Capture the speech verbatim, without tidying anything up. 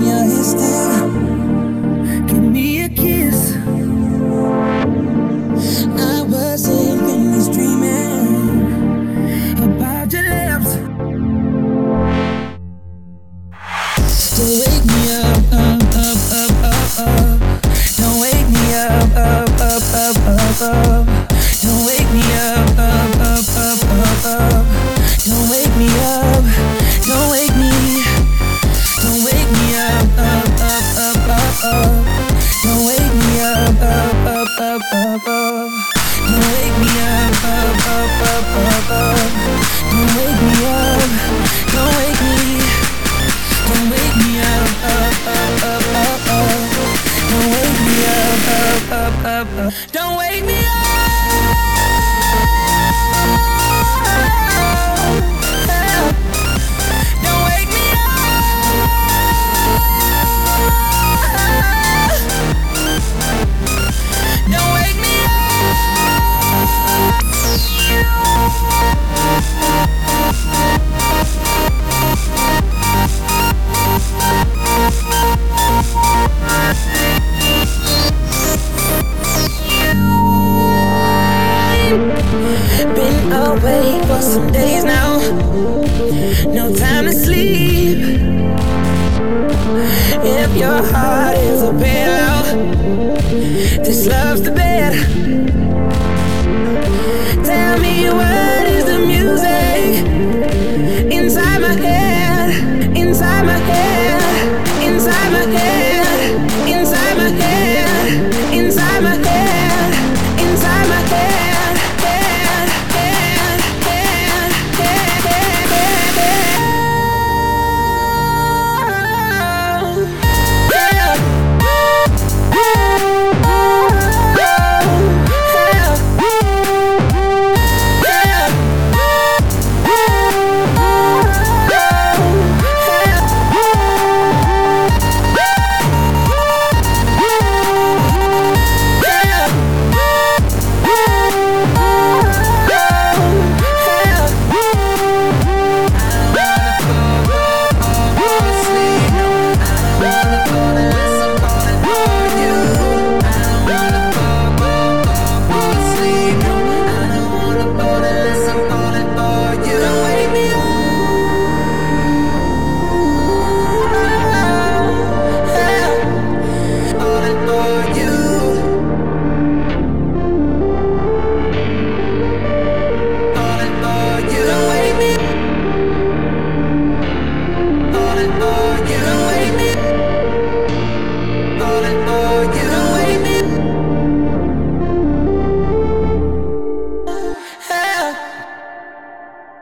you're here still. Give me a kiss. I wasn't finished dreaming about your lips. Don't wake me up, up, up, up, up, up. Don't wake me up, up, up, up, up, up. Don't wake me up, up, up, up, up, up. Don't wake me up, don't wake me. Don't wake me up, up, up, up, up, up. Don't wake me up, up, up, up, up, up. Don't wake me up, up, up, up, up, up. Don't wake me up, don't wake me. Don't wake me up, up, up, up, up, up. Don't wake me up, up, up, up, up. Don't wake me up. Don't wake me up. Don't wake me Been awake for some days now. No time to sleep. If your heart is a bailout, this love's the bed. Tell me what is the music inside my head, inside my head.